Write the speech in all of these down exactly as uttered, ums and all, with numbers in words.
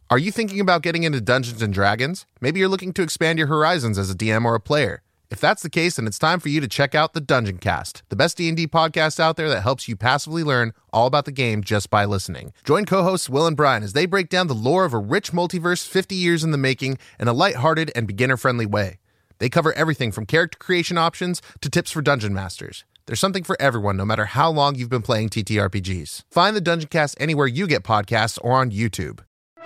Are you thinking about getting into Dungeons and Dragons? Maybe you're looking to expand your horizons as a D M or a player. If that's the case, then it's time for you to check out the Dungeon Cast, the best D and D podcast out there that helps you passively learn all about the game just by listening. Join co-hosts Will and Brian as they break down the lore of a rich multiverse fifty years in the making in a lighthearted and beginner-friendly way. They cover everything from character creation options to tips for dungeon masters. There's something for everyone, no matter how long you've been playing T T R P Gs. Find the Dungeon Cast anywhere you get podcasts or on YouTube.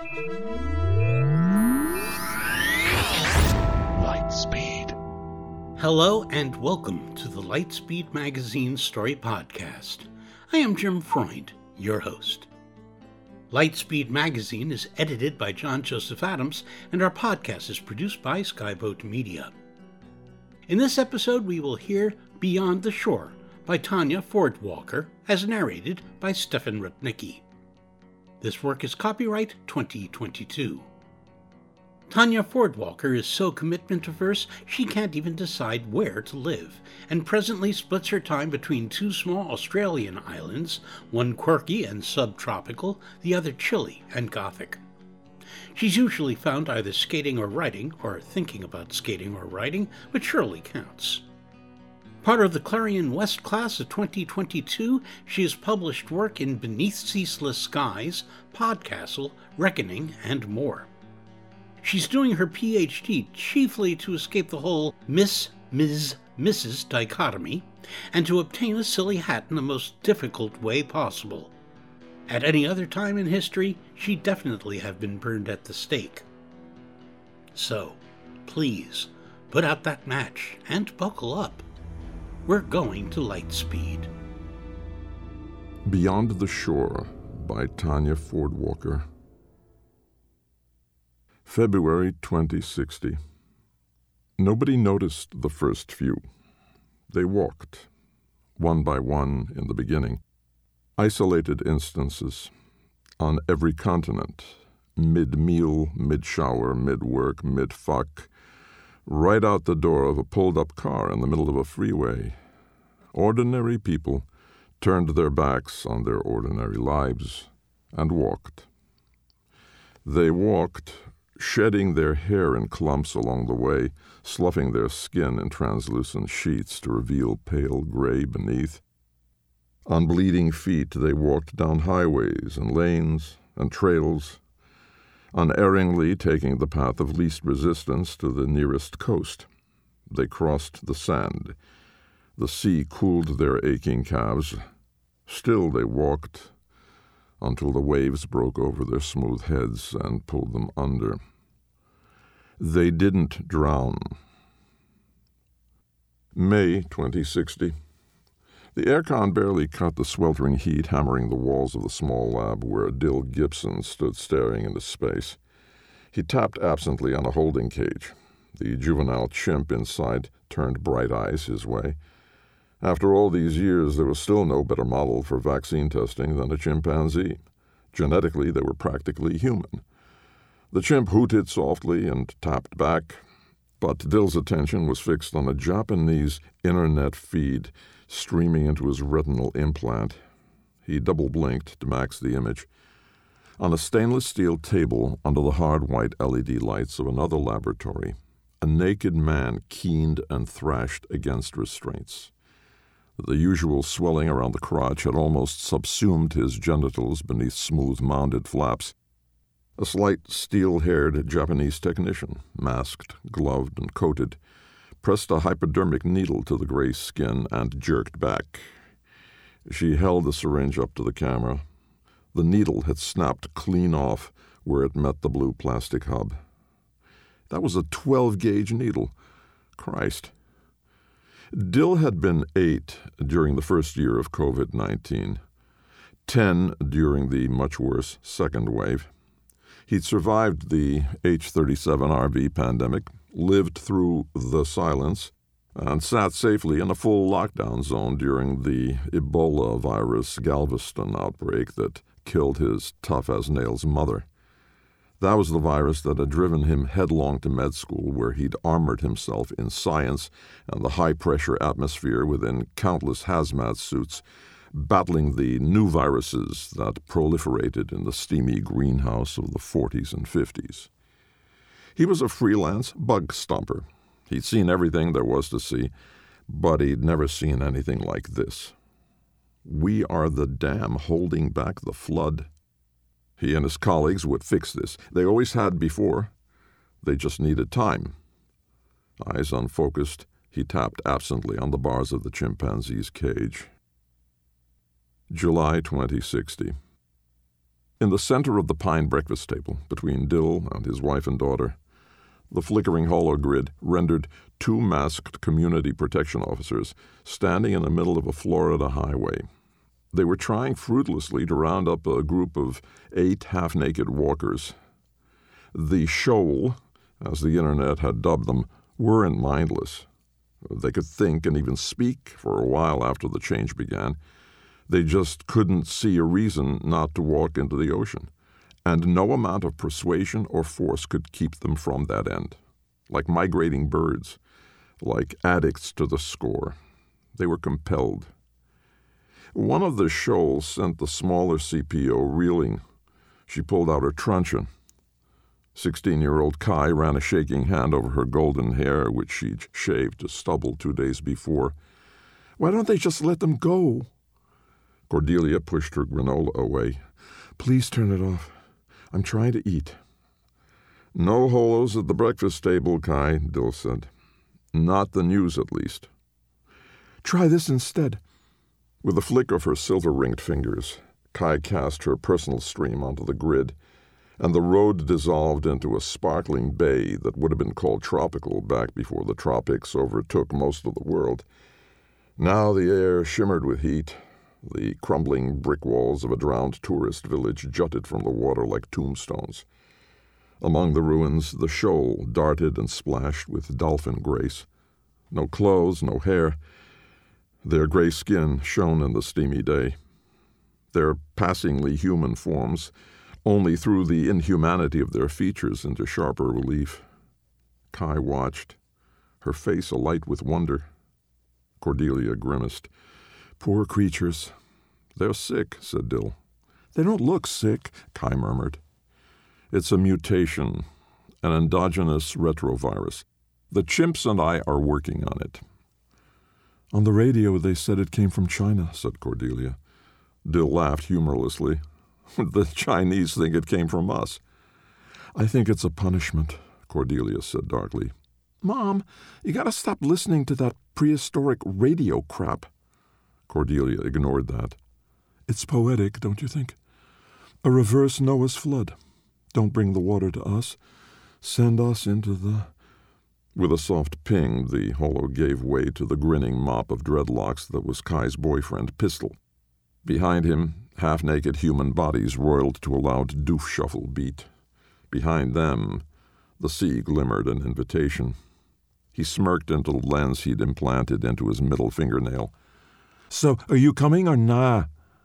Lightspeed. Hello and welcome to the Lightspeed Magazine Story Podcast. I am Jim Freund, your host. Lightspeed Magazine is edited by John Joseph Adams, and our podcast is produced by Skyboat Media. In this episode, we will hear Beyond the Shore by Tanya Ford-Walker, as narrated by Stefan Rudnicki. This work is copyright twenty twenty-two. Tanya Ford-Walker is so commitment-averse she can't even decide where to live, and presently splits her time between two small Australian islands, one quirky and subtropical, the other chilly and gothic. She's usually found either skating or writing, or thinking about skating or writing, which surely counts. Part of the Clarion West class of twenty twenty-two, she has published work in Beneath Ceaseless Skies, Podcastle, Reckoning, and more. She's doing her P H D chiefly to escape the whole Miss, Miz, Missus dichotomy, and to obtain a silly hat in the most difficult way possible. At any other time in history, she'd definitely have been burned at the stake. So, please, put out that match and buckle up. We're going to Lightspeed. Beyond the Shore by Tanya Ford-Walker. February twenty sixty. Nobody noticed the first few. They walked, one by one in the beginning. Isolated instances, on every continent, mid-meal, mid-shower, mid-work, mid-fuck, right out the door of a pulled-up car in the middle of a freeway. Ordinary people turned their backs on their ordinary lives and walked. They walked, shedding their hair in clumps along the way, sloughing their skin in translucent sheets to reveal pale gray beneath. On bleeding feet they walked down highways and lanes and trails, unerringly taking the path of least resistance to the nearest coast. They crossed the sand. The sea cooled their aching calves. Still they walked until the waves broke over their smooth heads and pulled them under. They didn't drown. May twenty sixty. The aircon barely cut the sweltering heat hammering the walls of the small lab where Dill Gibson stood staring into space. He tapped absently on a holding cage. The juvenile chimp inside turned bright eyes his way. After all these years, there was still no better model for vaccine testing than a chimpanzee. Genetically, they were practically human. The chimp hooted softly and tapped back, but Dill's attention was fixed on a Japanese internet feed streaming into his retinal implant. He double-blinked to max the image. On a stainless steel table under the hard white L E D lights of another laboratory, a naked man keened and thrashed against restraints. The usual swelling around the crotch had almost subsumed his genitals beneath smooth mounded flaps. A slight steel-haired Japanese technician, masked, gloved, and coated, pressed a hypodermic needle to the gray skin and jerked back. She held the syringe up to the camera. The needle had snapped clean off where it met the blue plastic hub. That was a twelve-gauge needle. Christ. Dill had been eight during the first year of covid nineteen, ten during the much worse second wave. He'd survived the H thirty-seven R V pandemic, lived through the silence, and sat safely in a full lockdown zone during the Ebola virus Galveston outbreak that killed his tough-as-nails mother. That was the virus that had driven him headlong to med school, where he'd armored himself in science and the high-pressure atmosphere within countless hazmat suits, battling the new viruses that proliferated in the steamy greenhouse of the forties and fifties. He was a freelance bug stomper. He'd seen everything there was to see, but he'd never seen anything like this. We are the dam holding back the flood. He and his colleagues would fix this. They always had before. They just needed time. Eyes unfocused, he tapped absently on the bars of the chimpanzee's cage. July twenty sixty. In the center of the pine breakfast table, between Dill and his wife and daughter, the flickering hologrid rendered two masked community protection officers standing in the middle of a Florida highway. They were trying fruitlessly to round up a group of eight half-naked walkers. The shoal, as the internet had dubbed them, weren't mindless. They could think and even speak for a while after the change began. They just couldn't see a reason not to walk into the ocean, and no amount of persuasion or force could keep them from that end. Like migrating birds, like addicts to the score. They were compelled. One of the shoals sent the smaller C P O reeling. She pulled out her truncheon. Sixteen-year-old Kai ran a shaking hand over her golden hair, which she'd shaved to stubble two days before. "Why don't they just let them go?" Cordelia pushed her granola away. "Please turn it off. I'm trying to eat." "No holos at the breakfast table, Kai," Dill said. "Not the news, at least." "Try this instead." With a flick of her silver-ringed fingers, Kai cast her personal stream onto the grid, and the road dissolved into a sparkling bay that would have been called tropical back before the tropics overtook most of the world. Now the air shimmered with heat. The crumbling brick walls of a drowned tourist village jutted from the water like tombstones. Among the ruins, the shoal darted and splashed with dolphin grace. No clothes, no hair. Their gray skin shone in the steamy day. Their passingly human forms, only threw the inhumanity of their features into sharper relief. Kai watched, her face alight with wonder. Cordelia grimaced. "Poor creatures." "They're sick," said Dill. "They don't look sick," Kai murmured. "It's a mutation, an endogenous retrovirus. The chimps and I are working on it." "On the radio they said it came from China," said Cordelia. Dill laughed humorlessly. "The Chinese think it came from us." "I think it's a punishment," Cordelia said darkly. "Mom, you gotta stop listening to that prehistoric radio crap." Cordelia ignored that. "It's poetic, don't you think? A reverse Noah's flood. Don't bring the water to us. Send us into the—" With a soft ping, the holo gave way to the grinning mop of dreadlocks that was Kai's boyfriend, Pistol. Behind him, half-naked human bodies roiled to a loud doof shuffle beat. Behind them, the sea glimmered an invitation. He smirked into the lens he'd implanted into his middle fingernail. "So, are you coming or nah?"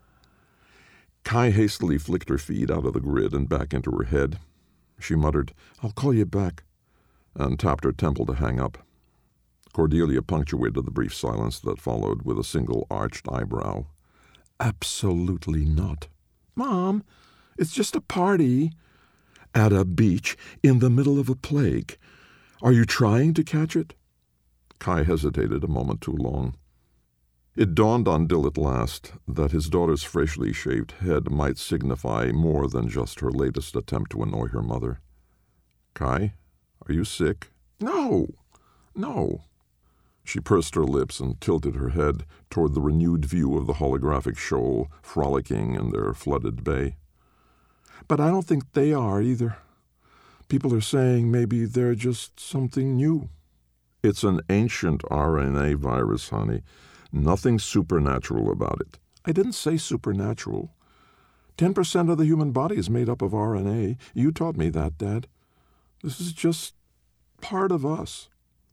Kai hastily flicked her feet out of the grid and back into her head. She muttered, "I'll call you back," and tapped her temple to hang up. Cordelia punctuated the brief silence that followed with a single arched eyebrow. "Absolutely not." "Mom, it's just a party." "At a beach in the middle of a plague. Are you trying to catch it?" Kai hesitated a moment too long. It dawned on Dill at last that his daughter's freshly shaved head might signify more than just her latest attempt to annoy her mother. "Kai, are you sick?" "No, no." She pursed her lips and tilted her head toward the renewed view of the holographic shoal frolicking in their flooded bay. "But I don't think they are either. People are saying maybe they're just something new." "It's an ancient R N A virus, honey. Nothing supernatural about it." "I didn't say supernatural. Ten percent of the human body is made up of R N A. You taught me that, Dad. This is just part of us."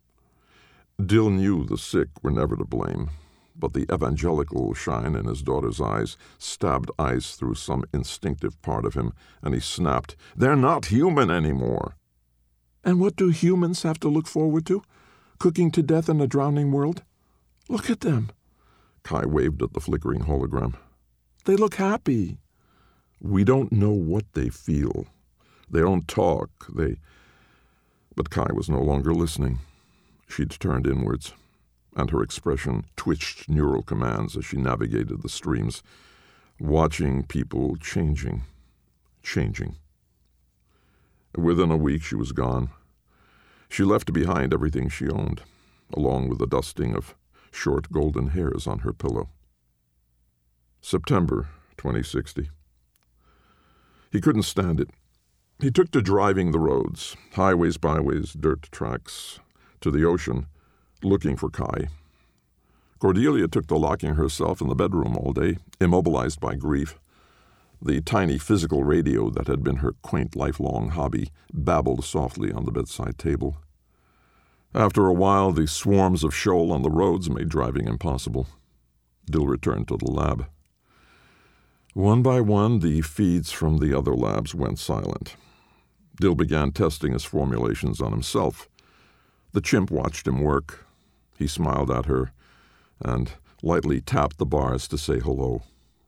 Dill knew the sick were never to blame, but the evangelical shine in his daughter's eyes stabbed ice through some instinctive part of him, and he snapped, "They're not human anymore." "And what do humans have to look forward to? Cooking to death in a drowning world? Look at them." Kai waved at the flickering hologram. "They look happy." "We don't know what they feel. They don't talk. They..." But Kai was no longer listening. She'd turned inwards, and her expression twitched neural commands as she navigated the streams, watching people changing, changing. Within a week she was gone. She left behind everything she owned, along with the dusting of short golden hairs on her pillow. September twenty sixty. He couldn't stand it. He took to driving the roads, highways, byways, dirt tracks, to the ocean, looking for Kai. Cordelia took to locking herself in the bedroom all day, immobilized by grief. The tiny physical radio that had been her quaint lifelong hobby babbled softly on the bedside table. After a while, the swarms of shoal on the roads made driving impossible. Dill returned to the lab. One by one, the feeds from the other labs went silent. Dill began testing his formulations on himself. The chimp watched him work. He smiled at her and lightly tapped the bars to say hello.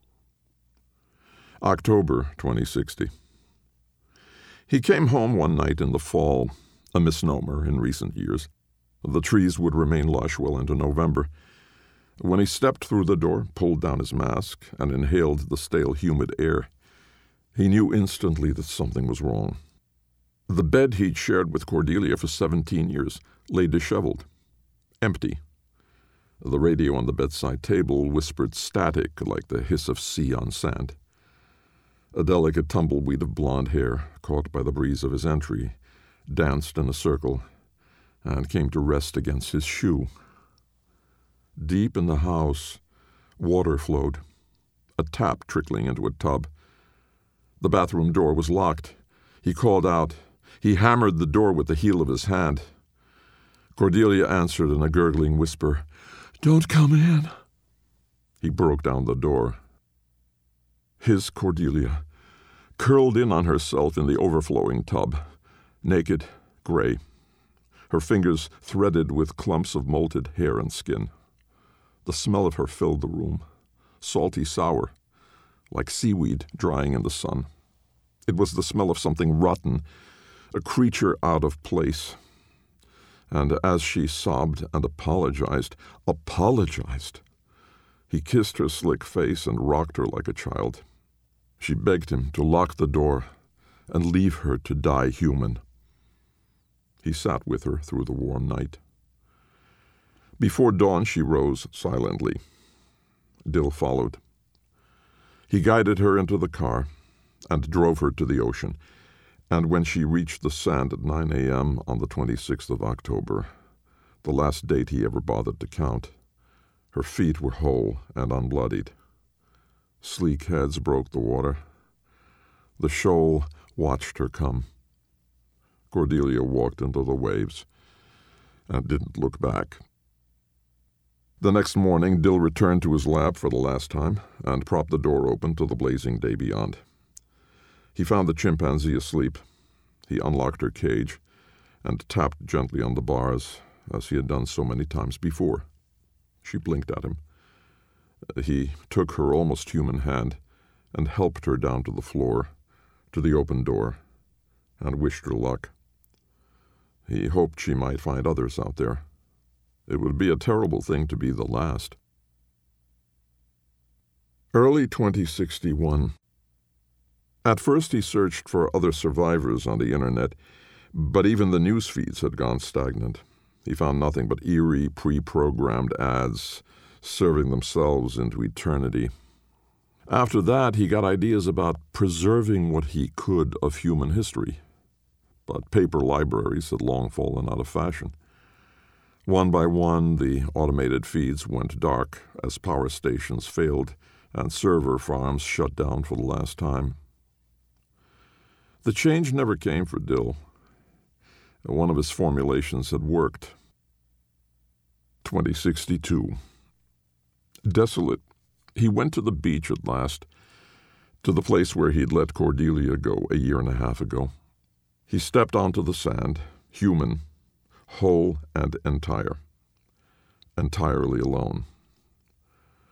October twenty sixty. He came home one night in the fall, a misnomer in recent years. The trees would remain lush well into November. When he stepped through the door, pulled down his mask, and inhaled the stale, humid air, he knew instantly that something was wrong. The bed he'd shared with Cordelia for seventeen years lay disheveled, empty. The radio on the bedside table whispered static like the hiss of sea on sand. A delicate tumbleweed of blonde hair, caught by the breeze of his entry, danced in a circle and came to rest against his shoe. Deep in the house, water flowed, a tap trickling into a tub. The bathroom door was locked. He called out. He hammered the door with the heel of his hand. Cordelia answered in a gurgling whisper, "Don't come in." He broke down the door. His Cordelia, curled in on herself in the overflowing tub, naked, gray, her fingers threaded with clumps of molted hair and skin. The smell of her filled the room, salty sour, like seaweed drying in the sun. It was the smell of something rotten, a creature out of place. And as she sobbed and apologized, apologized, he kissed her slick face and rocked her like a child. She begged him to lock the door and leave her to die human. He sat with her through the warm night. Before dawn, she rose silently. Dill followed. He guided her into the car and drove her to the ocean, and when she reached the sand at nine a.m. on the twenty-sixth of October, the last date he ever bothered to count, her feet were whole and unbloodied. Sleek heads broke the water. The shoal watched her come. Cordelia walked into the waves and didn't look back. The next morning, Dill returned to his lab for the last time and propped the door open to the blazing day beyond. He found the chimpanzee asleep. He unlocked her cage and tapped gently on the bars, as he had done so many times before. She blinked at him. He took her almost human hand and helped her down to the floor, to the open door, and wished her luck. He hoped she might find others out there. It would be a terrible thing to be the last. Early twenty sixty-one. At first he searched for other survivors on the internet, but even the news feeds had gone stagnant. He found nothing but eerie, pre-programmed ads serving themselves into eternity. After that, he got ideas about preserving what he could of human history. But paper libraries had long fallen out of fashion. One by one, the automated feeds went dark as power stations failed and server farms shut down for the last time. The change never came for Dill. One of his formulations had worked. twenty sixty-two. Desolate, he went to the beach at last, to the place where he'd let Cordelia go a year and a half ago. He stepped onto the sand, human, whole and entire, entirely alone.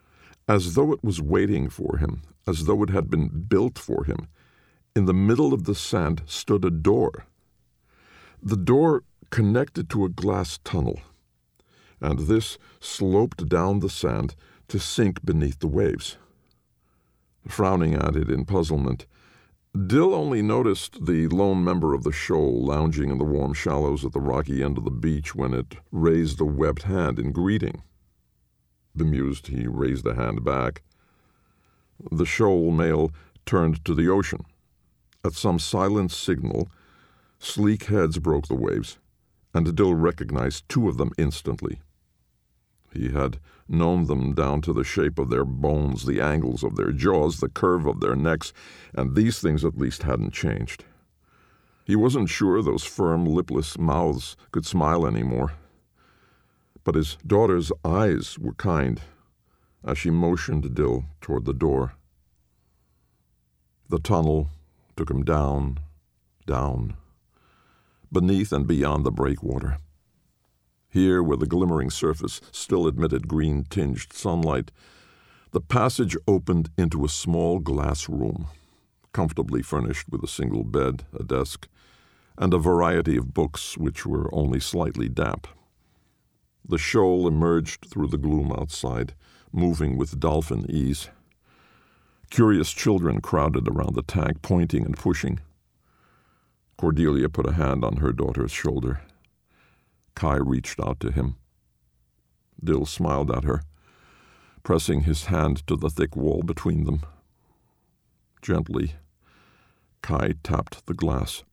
as though it was waiting for him, as though it had been built for him. In the middle of the sand stood a door. The door connected to a glass tunnel, and this sloped down the sand to sink beneath the waves. Frowning at it in puzzlement, Dill only noticed the lone member of the shoal lounging in the warm shallows at the rocky end of the beach when it raised a webbed hand in greeting. Bemused, he raised the hand back. The shoal male turned to the ocean. At some silent signal, sleek heads broke the waves, and Dill recognized two of them instantly. He had known them down to the shape of their bones, the angles of their jaws, the curve of their necks, and these things at least hadn't changed. He wasn't sure those firm, lipless mouths could smile anymore. But his daughter's eyes were kind as she motioned Dill toward the door. The tunnel took him down, down, beneath and beyond the breakwater. Here, where the glimmering surface still admitted green-tinged sunlight, the passage opened into a small glass room, comfortably furnished with a single bed, a desk, and a variety of books which were only slightly damp. The shoal emerged through the gloom outside, moving with dolphin ease. Curious children crowded around the tank, pointing and pushing. Cordelia put a hand on her daughter's shoulder. Kai reached out to him. Dill smiled at her, pressing his hand to the thick wall between them. Gently, Kai tapped the glass.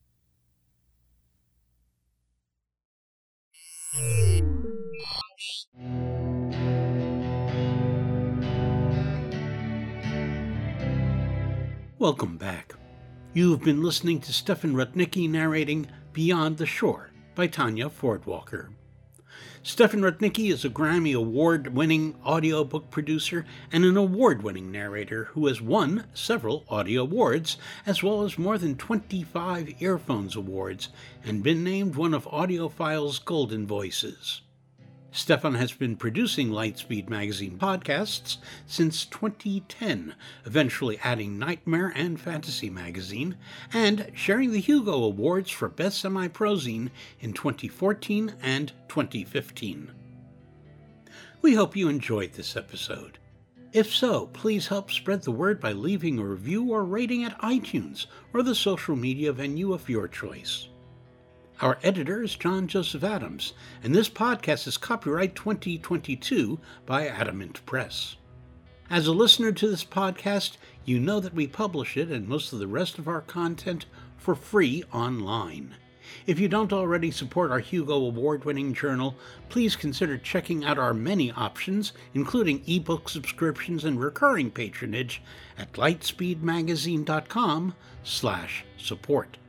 Welcome back. You've been listening to Stefan Rudnicki narrating Beyond the Shore by Tanya Fordwalker. Stefan Rudnicki is a Grammy Award-winning audiobook producer and an award-winning narrator who has won several audio awards, as well as more than twenty-five Earphones Awards, and been named one of AudioPhile's Golden Voices. Stefan has been producing Lightspeed Magazine podcasts since twenty ten, eventually adding Nightmare and Fantasy Magazine, and sharing the Hugo Awards for Best Semi-Prozine in twenty fourteen and twenty fifteen. We hope you enjoyed this episode. If so, please help spread the word by leaving a review or rating at iTunes or the social media venue of your choice. Our editor is John Joseph Adams, and this podcast is copyright twenty twenty-two by Adamant Press. As a listener to this podcast, you know that we publish it and most of the rest of our content for free online. If you don't already support our Hugo Award-winning journal, please consider checking out our many options, including ebook subscriptions and recurring patronage at lightspeedmagazine.com slash support.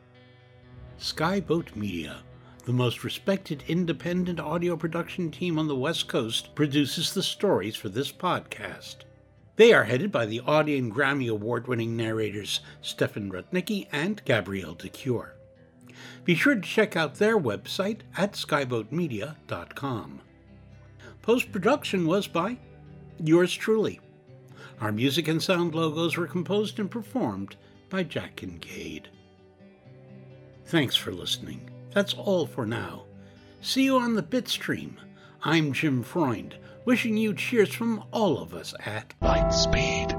Skyboat Media, the most respected independent audio production team on the West Coast, produces the stories for this podcast. They are headed by the Audie and Grammy Award-winning narrators Stefan Rudnicki and Gabrielle de Cure. Be sure to check out their website at skyboat media dot com. Post-production was by yours truly. Our music and sound logos were composed and performed by Jack Kincaid. Thanks for listening. That's all for now. See you on the Bitstream. I'm Jim Freund, wishing you cheers from all of us at Lightspeed.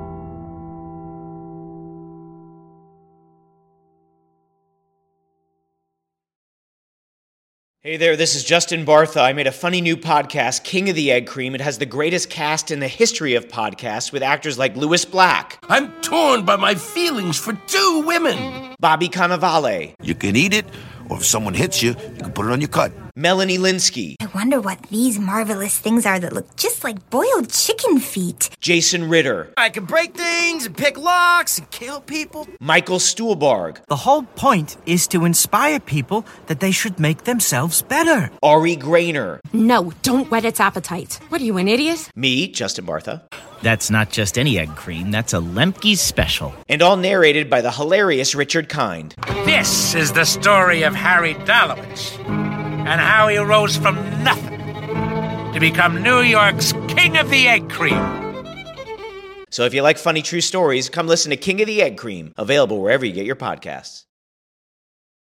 Hey there, this is Justin Bartha. I made a funny new podcast, King of the Egg Cream. It has the greatest cast in the history of podcasts with actors like Louis Black. I'm torn by my feelings for two women. Bobby Cannavale. You can eat it, or if someone hits you, you can put it on your cut. Melanie Linsky. I wonder what these marvelous things are that look just like boiled chicken feet. Jason Ritter. I can break things and pick locks and kill people. Michael Stuhlbarg. The whole point is to inspire people that they should make themselves better. Ari Grainer. No, don't whet its appetite. What are you, an idiot? Me, Justin Bartha. That's not just any egg cream, that's a Lemke's special. And all narrated by the hilarious Richard Kind. This is the story of Harry Dalowitz and how he rose from nothing to become New York's King of the Egg Cream. So if you like funny true stories, come listen to King of the Egg Cream, available wherever you get your podcasts.